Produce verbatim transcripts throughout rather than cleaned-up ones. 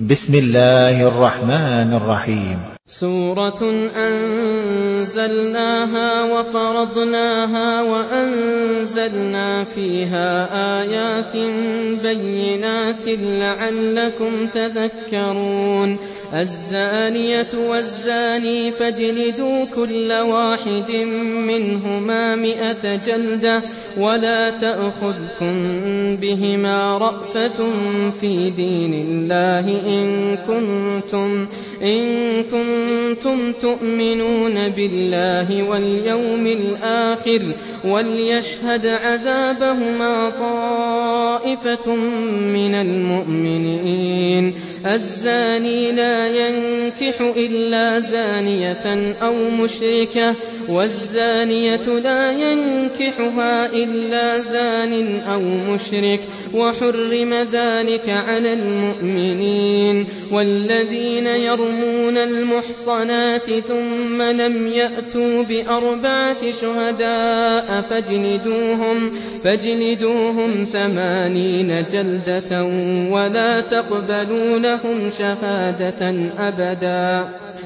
بسم الله الرحمن الرحيم. سورة أنزلناها وفرضناها وأنزلنا فيها آيات بينات لعلكم تذكرون. الزانية والزاني فاجلدوا كل واحد منهما مئة جلدة ولا تأخذكم بهما رأفة في دين الله إن كنتم, إن كنتم تؤمنون بالله واليوم الآخر وليشهد عذابهما طائفة من المؤمنين. الزاني لا ينكح إلا زانية أو مشركة والزانية لا ينكحها إلا زان أو مشرك وحرم ذلك على المؤمنين. والذين يرمون المحصنات ثم لم يأتوا بأربعة شهداء فاجلدوهم, فاجلدوهم ثمانين جلدة ولا تقبلوا لهم شهادة أبدا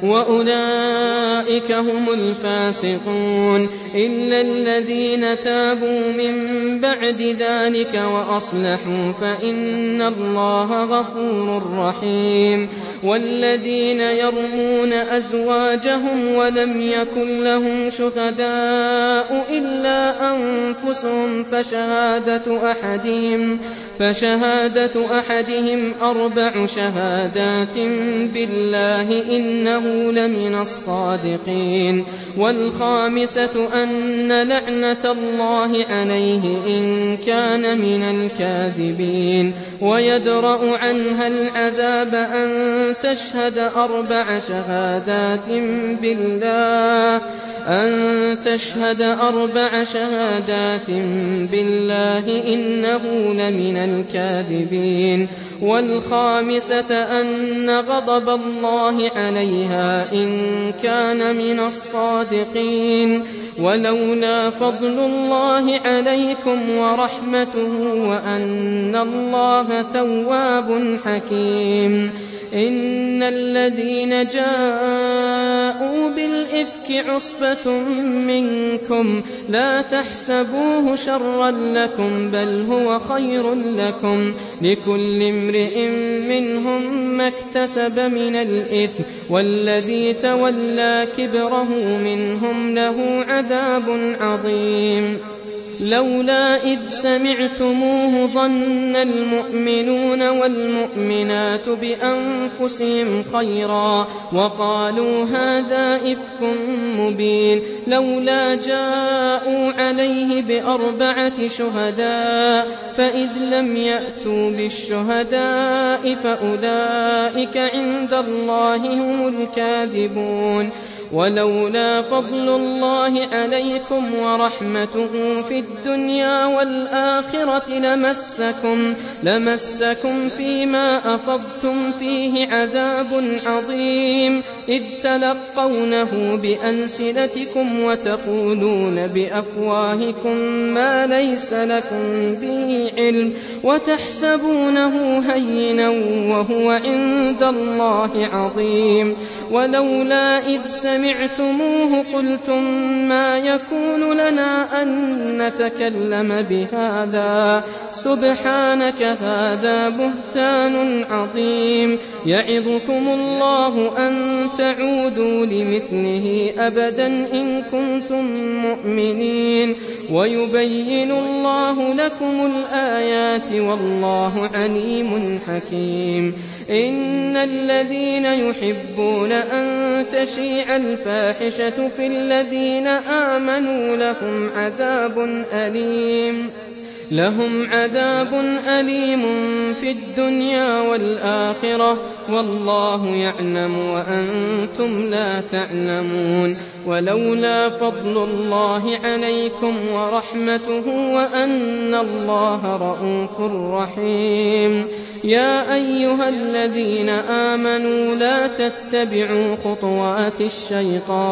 وأولئك هم الفاسقون إلا الذين تابوا من بعد ذلك وأصلحوا فإن الله غفور رحيم. والذين يرمون أزواجهم ولم يكن لهم شهداء إلا أنفسهم فشهادة أحدهم, فشهادة أحدهم أربع شهادات بالله إنه لمن الصادقين. والخامسة أن لعنة الله عليه إن كان من الكاذبين. ويدرأ عنها العذاب أن تشهد أربع شهادات بالله أن تشهد أربع شهادات بالله إنه لمن الكاذبين. والخامسة أن غضب الله عليها إن كان من الصادقين. ولولا فضل الله عليكم ورحمته وأن الله تواب حكيم. إن الذين جاءوا بالإفك عصبة منكم لا تحسبوه شرا لكم بل هو خير لكم لكل امرئ منهم ما اكتسب من الإثم والذي تولى كبره منهم له عذاب عظيم. لولا إذ سمعتموه ظن المؤمنون والمؤمنات بأنفسهم خيرا وقالوا هذا إفك مبين. لولا جاءوا عليه بأربعة شهداء فإذ لم يأتوا بالشهداء فأولئك عند الله هم الكاذبون. ولولا فضل الله عليكم ورحمته في الدنيا والآخرة لمسكم, لمسكم فيما أفضتم فيه عذاب عظيم إذ تلقونه بألسنتكم وتقولون بأفواهكم ما ليس لكم به علم وتحسبونه هينا وهو عند الله عظيم. ولولا إذ سمعتموه قلتم ما يكون لنا أن نتكلم بهذا سبحانك هذا بهتان عظيم. يعظكم الله أن تعودوا لمثله أبدا إن كنتم مؤمنين ويبين الله لكم الآيات والله عليم حكيم. إن الذين يحبون أن تشيع الفاحشة في الذين آمنوا لهم عذاب أليم لهم عذاب أليم في الدنيا والآخرة والله يعلم وأنتم لا تعلمون. ولولا فضل الله عليكم ورحمته وأن الله رءوف رحيم. يا أيها الذين آمنوا لا تتبعوا خطوات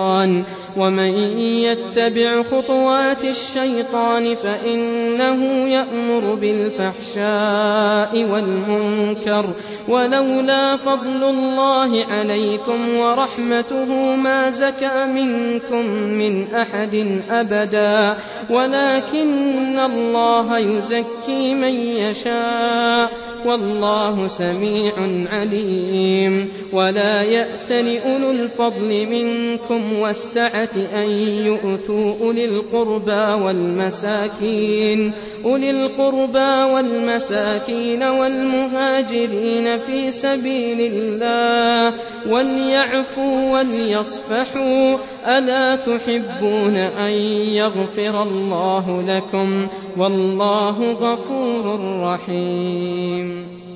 الشيطان ومن يتبع خطوات الشيطان فإنه يأمر بالفحشاء والمنكر ولولا فضل الله عليكم ورحمته ما زكى منكم من أحد أبدا ولكن الله يزكي من يشاء والله سميع عليم. ولا يأتل أولو الفضل منكم والسعة أن يؤتوا أولي القربى والمساكين أولي القربى والمساكين والمهاجرين في سبيل الله وليعفوا وليصفحوا ألا تحبون أن يغفر الله لكم والله غفور رحيم.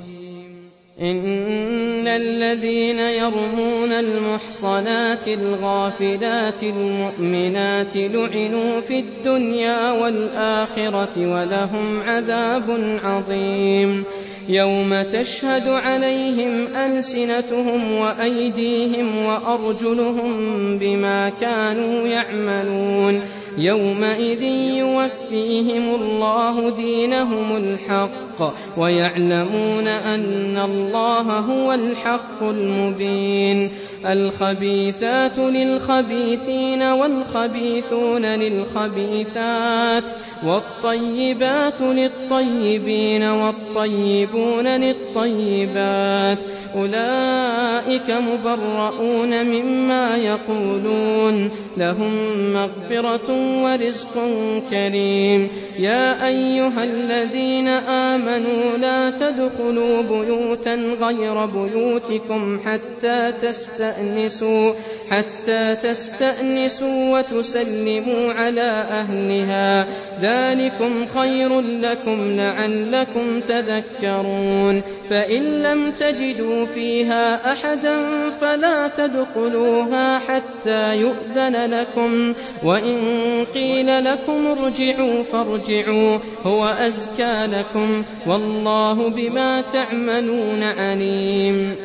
إن الذين يرمون المحصنات الغافلات المؤمنات لعنوا في الدنيا والآخرة ولهم عذاب عظيم يوم تشهد عليهم ألسنتهم وأيديهم وأرجلهم بما كانوا يعملون يومئذ يوفيهم الله دينهم الحق ويعلمون أن الله هو الحق المبين. الخبيثات للخبيثين والخبيثون للخبيثات والطيبات للطيبين والطيبون للطيبات أولئك مبرؤون مما يقولون لهم مغفرة ورزق كريم. يا أيها الذين آمنوا لا تدخلوا بيوتا غير بيوتكم حتى تستأنسوا حتى تستأنسوا وتسلموا على أهلها ذلكم خير لكم لعلكم تذكرون. فإن لم تجدوا فيها أحدا فلا تدخلوها حتى يؤذن لكم وإن قيل لكم ارجعوا فارجعوا هو أزكى لكم والله بما تعملون عليم.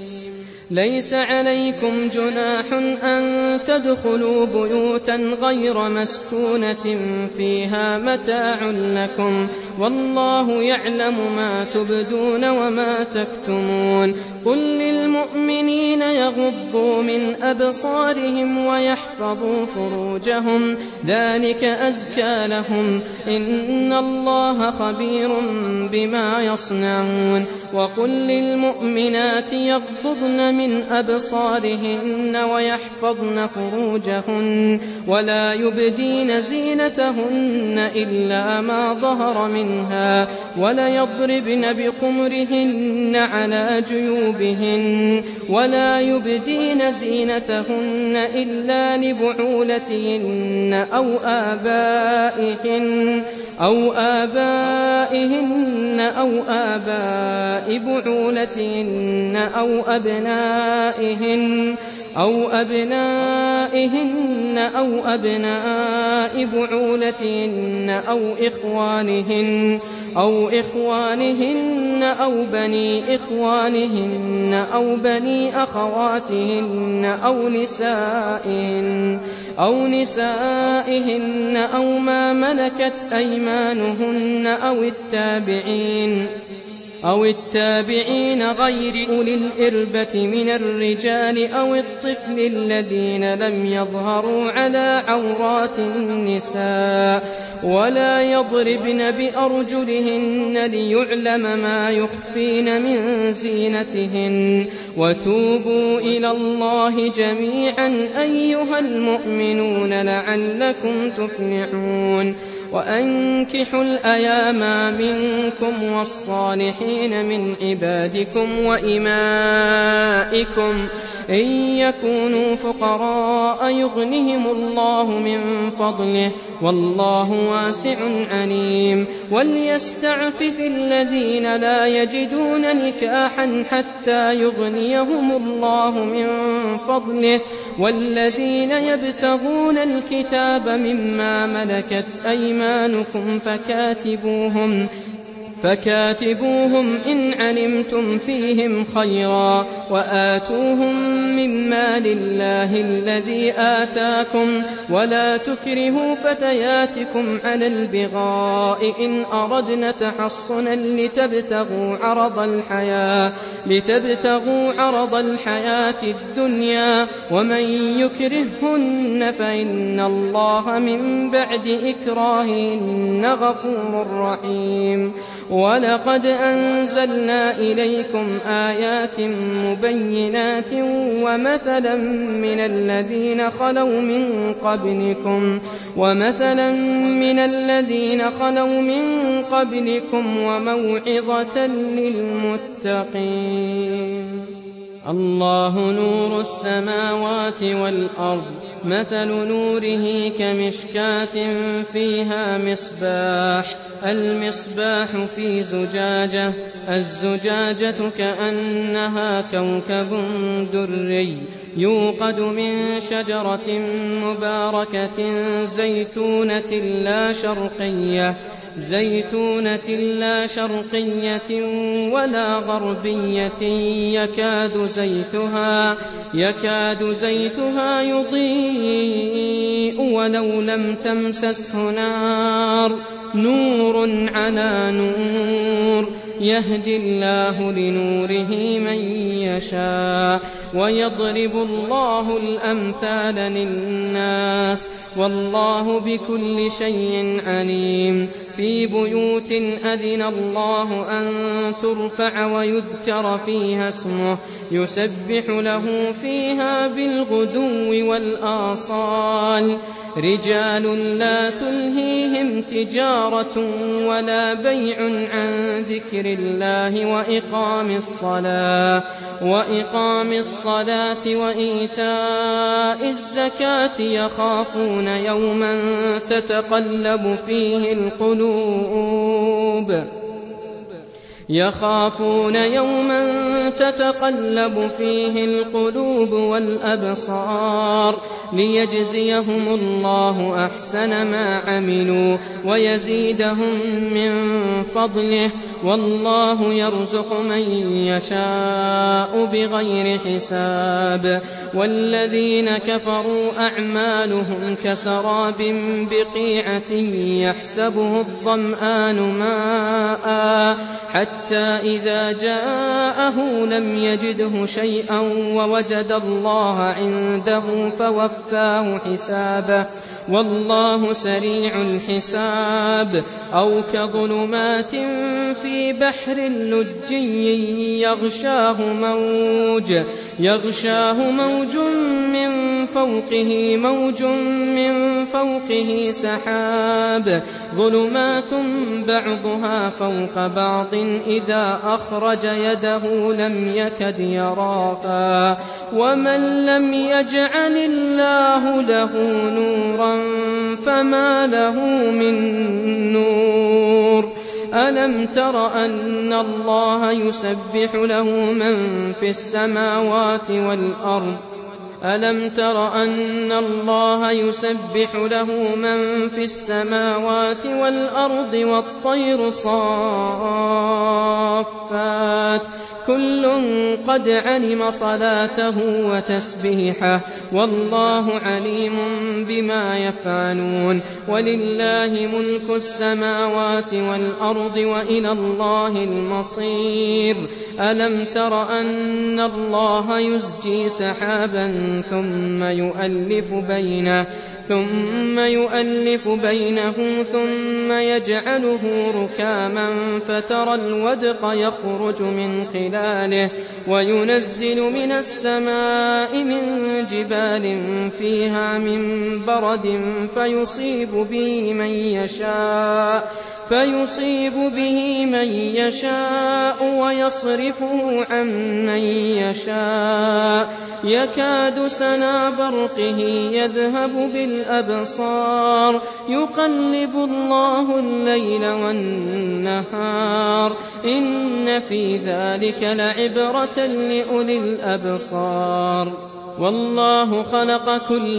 ليس عليكم جناح أن تدخلوا بيوتا غير مسكونة فيها متاع لكم والله يعلم ما تبدون وما تكتمون. قل للمؤمنين يغضوا من أبصارهم ويحفظوا فروجهم ذلك أزكى لهم إن الله خبير بما يصنعون. وقل للمؤمنات يغضضن من أبصارهن ويحفظن فروجهن ولا يبدين زينتهن إلا ما ظهر منها ولا يضربن بخمرهن على جيوبهن ولا يبدين زينتهن إلا لبعولتهن أو آبائهن أو آبائهن أو آباء بعولتهن أو أبنائهن أو أبنائهن أو أبناء بعولتهن أو إخوانهن أو إخوانهن أو بني إخوانهن أو بني أخواتهن أو نسائهن أو نسائهن أو ما ملكت أيمانهن أو التابعين أو التابعين غير أولي الإربة من الرجال أو الطفل الذين لم يظهروا على عورات النساء ولا يضربن بأرجلهن ليعلم ما يخفين من زينتهن. وتوبوا إلى الله جميعا أيها المؤمنون لعلكم تفلحون. وأنكحوا الأيام منكم والصالحين من عبادكم وإمائكم إن يكونوا فقراء يغنهم الله من فضله والله واسع عليم. وليستعفف الذين لا يجدون نكاحا حتى يغنيهم الله من فضله والذين يبتغون الكتاب مما ملكت أيمانكم فكاتبوهم فكاتبوهم إن علمتم فيهم خيرا وآتوهم من مال الله الذي آتاكم ولا تكرهوا فتياتكم على البغاء إن أردنا تحصنا لتبتغوا عرض الحياة لتبتغوا عرض الحياة الدنيا ومن يكرههن فإن الله من بعد إكراههن غفور رحيم. ولقد أنزلنا إليكم آيات مبينات ومثلا من الذين خلوا من قبلكم ومثلا من الذين خلوا من قبلكم وموعظة للمتقين. الله نور السماوات والأرض مثل نوره كمشكاة فيها مصباح المصباح في زجاجة الزجاجة كأنها كوكب دري يوقد من شجرة مباركة زيتونة لا شرقية زيتونة لا شرقية ولا غربية يكاد زيتها يكاد زيتها يضيء ولو لم تمسسه نار نور على نور يهدي الله لنوره من يشاء ويضرب الله الأمثال للناس والله بكل شيء عليم. في بيوت أذن الله أن ترفع ويذكر فيها اسمه يسبح له فيها بالغدو والآصال رجال لا تلهيهم تجارة ولا بيع عن ذكر الله وإقام الصلاة وإقام الصلاة وإيتاء الزكاة يخافون يوما تتقلب فيه القلوب يخافون يوما تتقلب فيه القلوب والأبصار ليجزيهم الله أحسن ما عملوا ويزيدهم من فضله والله يرزق من يشاء بغير حساب. والذين كفروا أعمالهم كسراب بقيعة يحسبه الظمآن ماء حتى إذا جاءه لم يجده شيئا ووجد الله عنده فوفاه حسابه والله سريع الحساب. أو كظلمات في بحر لجي يغشاه موج يغشاه موج من فوقه موج من فوقه سحاب ظلمات بعضها فوق بعض إذا أخرج يده لم يكد يراها ومن لم يجعل الله له نورا فما له من نور. ألم تر أن الله يسبح له من في السماوات والأرض ألم تر أن الله يسبح له من في السماوات والأرض والطير صافات كل قد علم صلاته وتسبيحه والله عليم بما يفعلون. ولله ملك السماوات والأرض وإلى الله المصير. ألم تر أن الله يزجي سحابا ثم يؤلف بينه ثم يؤلف بينه ثم يجعله ركاما فترى الودق يخرج من خلاله وينزل من السماء من جبال فيها من برد فيصيب به من يشاء فيصيب به من يشاء ويصرفه عن من يشاء يكاد سنا برقه يذهب بالأبصار يقلب الله الليل والنهار إن في ذلك لعبرة لأولي الأبصار. والله خلق كل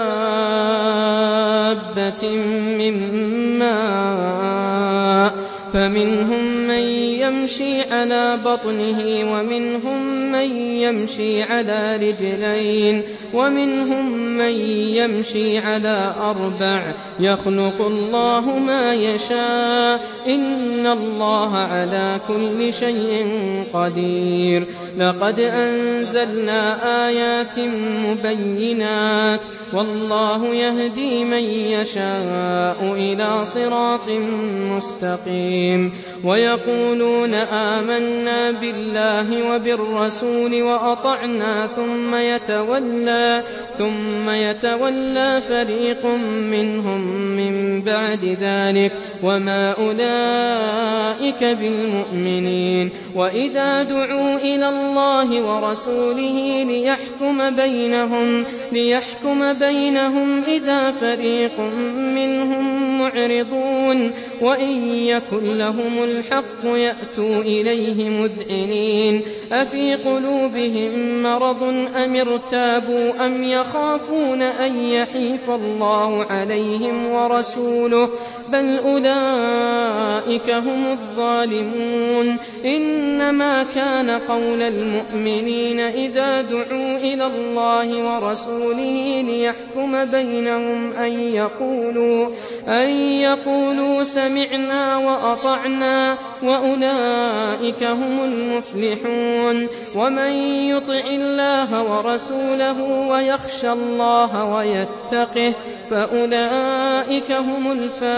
دابة من ماء فمنهم من يمشي على بطنه ومنهم من يمشي على رجلين ومنهم من يمشي على أربع يخلق الله ما يشاء إن الله على كل شيء قدير. لقد أنزلنا آيات مبينات والله يهدي من يشاء إلى صراط مستقيم. ويقولون آمنا بالله وبالرسول وأطعنا ثم يتولى ثم يتولى فريق منهم من بعد ذلك وما أولئك بالمؤمنين. وإذا دعوا إلى الله ورسوله ليحكم بينهم ليحكم بينهم إذا فريق منهم معرضون وإن يكن لهم الحق يأتوا إليه مذعنين. أفي قلوبهم مرض أم ارتابوا أم يخافون أن يحيف الله عليهم ورسوله بل أولئك هم الظالمون. إنما كان قول المؤمنين إذا دعوا إلى الله ورسوله ليحكم بينهم أن يقولوا, أن يقولوا سمعنا وأطعنا وأولئك هم المفلحون. ومن يطع الله ورسوله ويخشى الله ويتقه فأولئك هم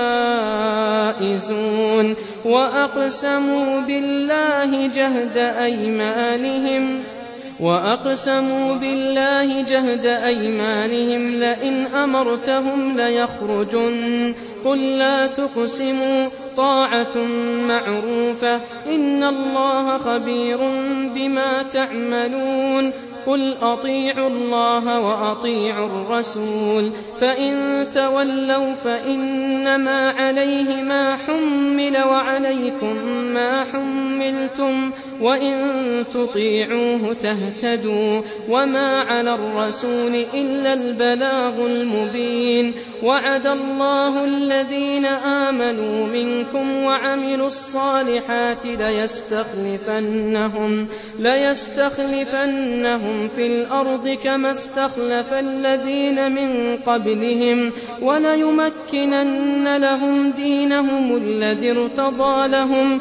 الفائزون. وأقسموا بالله جهد أيمانهم وأقسموا بالله جهد أيمانهم لئن أمرتهم ليخرجن قل لا تقسموا طاعة معروفة إن الله خبير بما تعملون. قل أطيعوا الله وأطيعوا الرسول فإن تولوا فإنما عليه ما حمل وعليكم ما حملتم وإن تطيعوه تهتدوا وما على الرسول إلا البلاغ المبين. وعد الله الذين آمنوا منكم وعملوا الصالحات ليستخلفنهم, ليستخلفنهم في الأرض كما استخلف الذين من قبلهم وليمكنن لهم دينهم الذي ارتضى لهم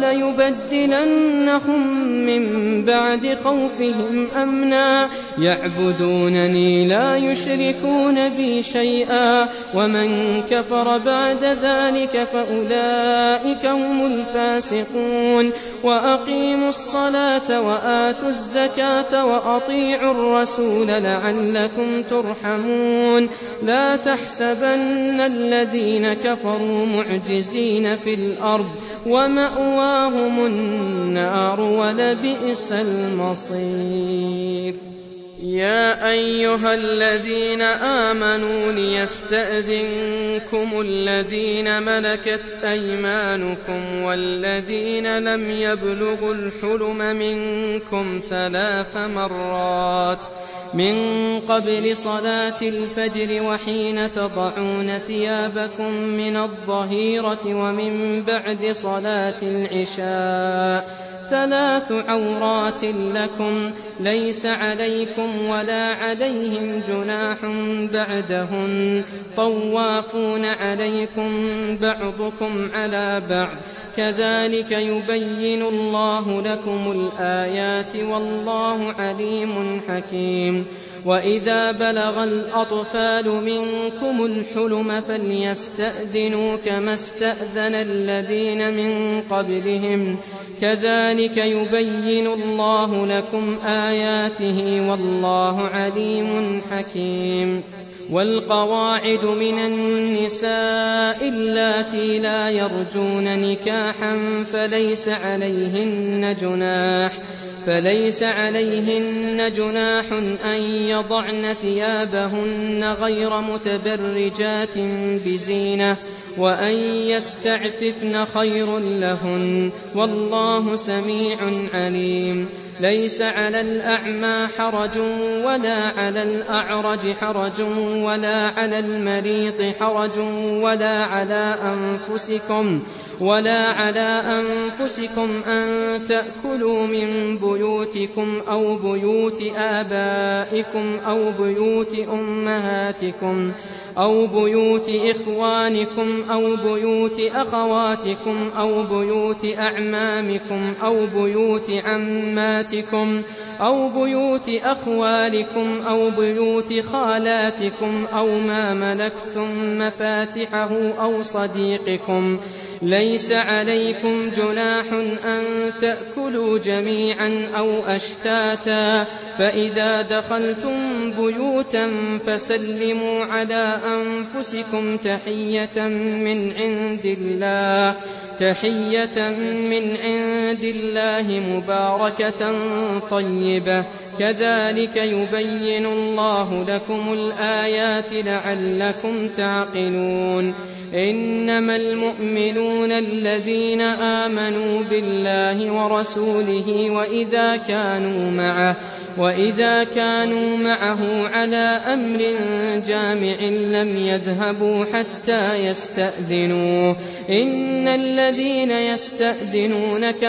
وليبدلنهم من بعد خوفهم أمنا يعبدونني لا يشركون بي شيئا ومن كفر بعد ذلك فأولئك هم الفاسقون. وأقيموا الصلاة وآتوا الزكاة وأطيعوا الرسول لعلكم ترحمون. لا تحسبن الذين كفروا معجزين في الأرض ومأواهم النار ولبئس المصير. يا أيها الذين آمنوا ليستأذنكم الذين ملكت أيمانكم والذين لم يبلغوا الحلم منكم ثلاث مرات من قبل صلاة الفجر وحين تضعون ثيابكم من الظهيرة ومن بعد صلاة العشاء ثلاث عورات لكم ليس عليكم ولا عليهم جناح بعدهن طوافون عليكم بعضكم على بعض كذلك يبين الله لكم الآيات والله عليم حكيم. وإذا بلغ الأطفال منكم الحلم فليستأذنوا كما استأذن الذين من قبلهم كذلك يبين الله لكم آياته والله عليم حكيم. والقواعد من النساء اللاتي لا يرجون نكاحا فليس عليهن جناح فليس عليهن جناح أن يضعن ثيابهن غير متبرجات بزينة وأن يستعففن خير لهن والله سميع عليم. ليس على الأعمى حرج ولا على الأعرج حرج ولا على المريض حرج ولا على أنفسكم ولا على أنفسكم أن تأكلوا من بيوتكم أو بيوت آبائكم أو بيوت أمهاتكم أو بيوت إخوانكم أو بيوت أخواتكم أو بيوت أعمامكم أو بيوت عماتكم أو بيوت أخوالكم أو بيوت خالاتكم أو ما ملكتم مفاتحه أو صديقكم. ليس عليكم جناح أن تأكلوا جميعا أو أشتاتا، فإذا دخلتم بيوتا فسلموا على أنفسكم تحية من عند الله تحية من عند الله مباركة طيبة، كذلك يبين الله لكم الآيات لعلكم تعقلون. إنما المؤمنون الذين آمنوا بالله ورسوله وإذا كانوا معه وإذا كانوا معه على أمر جامع لم يذهبوا حتى يستأذنوه. إن الذين يستأذنونك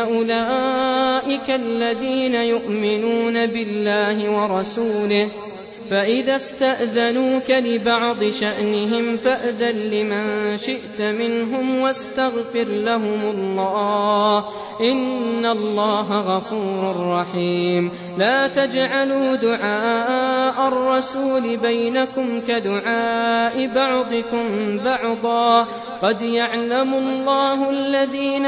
أولئك الذين يؤمنون بالله ورسوله، فإذا استأذنوك لبعض شأنهم فأذن لمن شئت منهم واستغفر لهم الله، إن الله غفور رحيم. لا تجعلوا دعاء الرسول بينكم كدعاء بعضكم بعضا، قد يعلم الله الذين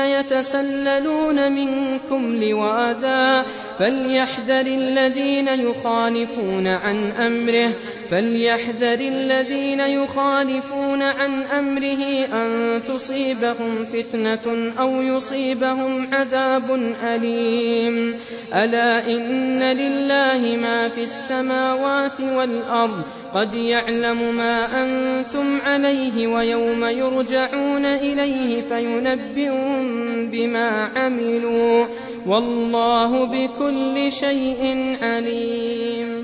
يتسللون منكم لواذا، فليحذر الذين يخالفون عن أمره فليحذر الذين يخالفون عن أمره أن تصيبهم فتنة أو يصيبهم عذاب أليم. ألا إن لله ما في السماوات والأرض، قد يعلم ما أنتم عليه ويوم يرجعون إليه فينبئهم بما عملوا، والله بكل شيء عليم.